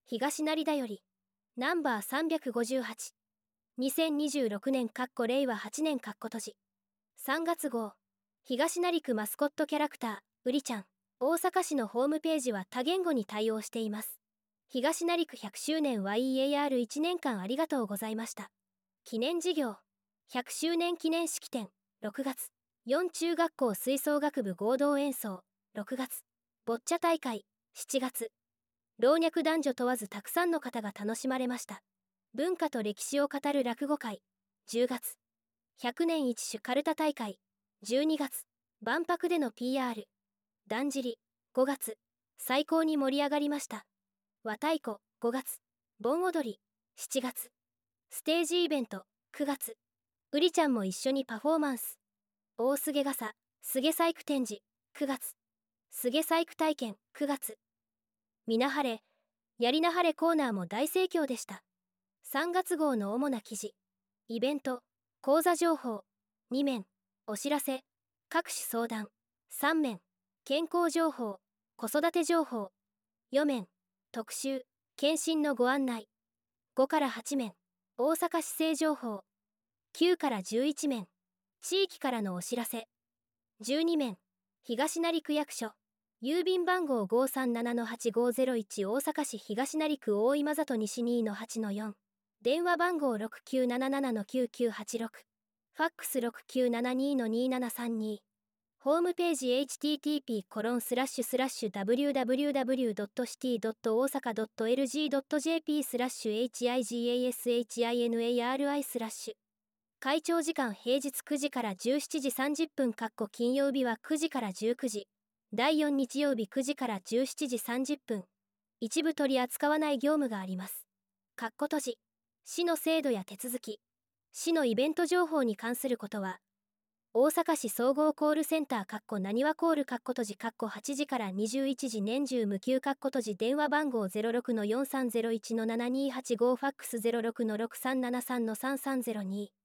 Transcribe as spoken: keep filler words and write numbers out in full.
東成田より、ナンバーさんびゃくごじゅうはち。にせんにじゅうろくねんかっこれいわはちねんかっこ閉じ。さんがつ号。東成区マスコットキャラクター、うりちゃん。大阪市のホームページは多言語に対応しています。東成区ひゃくしゅうねん ワイイーエーアールいち 年間ありがとうございました。記念事業。ひゃくしゅうねん記念式典、ろくがつ。よん中学校吹奏楽部合同演奏、ろくがつ。ボッチャ大会、しちがつ。老若男女問わずたくさんの方が楽しまれました。文化と歴史を語る落語会、じゅうがつ。ひゃくねん一種カルタ大会、じゅうにがつ。万博での ピーアール。だんじり、ごがつ。最高に盛り上がりました。和太鼓、ごがつ。盆踊り、しちがつ。ステージイベント、くがつ。うりちゃんも一緒にパフォーマンス。大菅笠、菅細工展示、くがつ。菅細工体験、くがつ。みなはれ、やりなはれコーナーも大盛況でした。さんがつ号の主な記事。イベント、講座情報、にめん。お知らせ、各種相談、さんめん。健康情報、子育て情報、よめん。特集、検診のご案内、ごからはちめん。大阪市政情報、きゅうからじゅういちめん。地域からのお知らせ、じゅうにめん。東成区役所、郵便番号 ごさんななはちごゼロいち 大阪市東成区大今里西 にのはちのよん。電話番号 ろくきゅうなななのきゅうきゅうはちろく。ファックス ろくきゅうななにのにななさんに。ホームページ エイチティーティーピーコロンスラッシュスラッシュダブリューダブリューダブリュードットシティドット大阪ドットエルジードットジェーピースラッシュエイチアイジーエーエスエイチアイエヌエーアールアイスラッシュ。会長時間平日くじからじゅうしちじさんじゅっぷん金曜日はくじからじゅうくじ。だいよん日曜日くじからじゅうしちじさんじゅっぷん。一部取り扱わない業務があります。かっこ閉じ。市の制度や手続き、市のイベント情報に関することは、大阪市総合コールセンターかっこなにわコールかっこ閉じかっこはちじからにじゅういちじ年中無休かっこ閉じ電話番号 ゼロろくのよんさんゼロいちのななにはちご ファックス ゼロろくのろくさんななさんのさんさんゼロに。